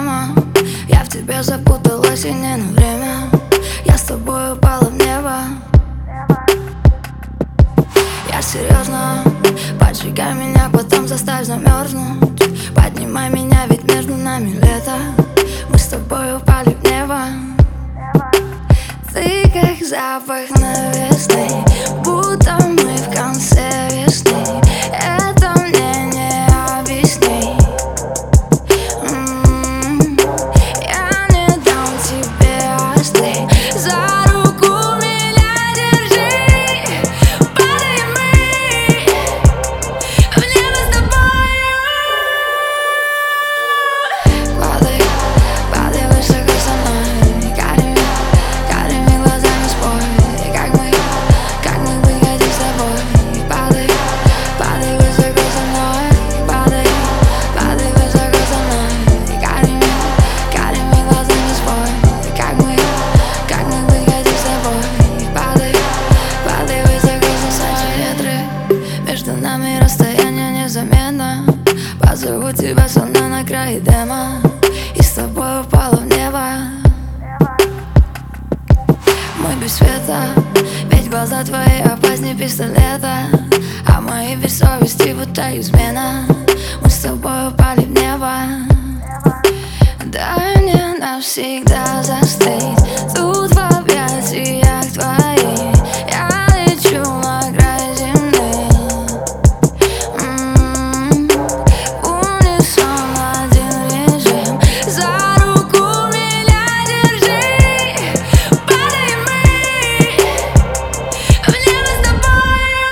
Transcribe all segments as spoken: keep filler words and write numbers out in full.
тема. Я в тебе запуталась и не на время. Я с тобой упала в небо. Я серьезно, поджигай меня, потом заставь замерзнуть. Поднимай меня, ведь между нами лето. Мы с тобой упали в небо. Ты как запах новизны, будто мы в конце весны. Это мне не объясни. М-м-м. Я не дам тебе остыть. За руку меня держи. Падаем мы в небо с тобою. Падай, падай высоко со мной. Карими, карими глазами спой. Как мы, как мы выходим с тобой. Падай, падай высоко со мной. Падай, падай высоко со мной. Карими, карими глазами спой. Как мы, как мы выходим с тобой. Падай, падай высоко со мной. Ветры, между нами расстояние незаметно. Позову тебя словно на крае дема. И с тобой упала в небо. Мы без света, ведь глаза твои опаснее пистолета. А мои без совести будто измена. Мы с тобой упали в небо. Дай мне навсегда застыть тут в объятиях твоих. Я лечу на край земли. М-м-м. Унисон один режим. За руку меня держи. Падаем мы в небо с тобою.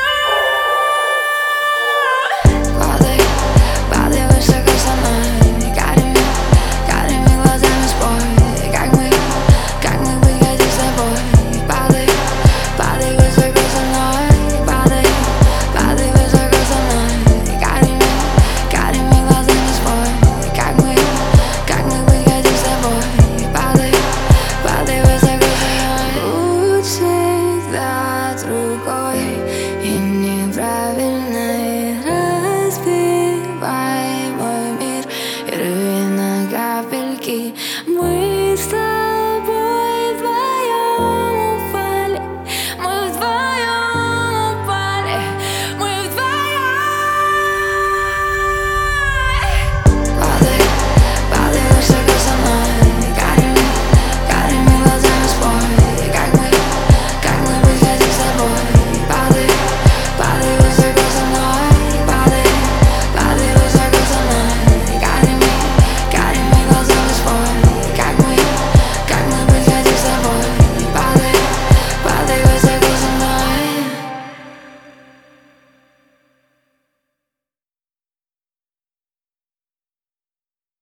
Падай, падай высоко со мной. Карими, карими глазами спой. Как мы, как мы выходим с тобой. Падай, падай высоко со мной. Падай, падай высоко со мной. Карими, карими глазами спой. Как мы, как мы выходим с тобой. Падай, падай высоко со мной. Путь всегда другой и неправильный. Разбивай мой мир и рви на капельки. Мы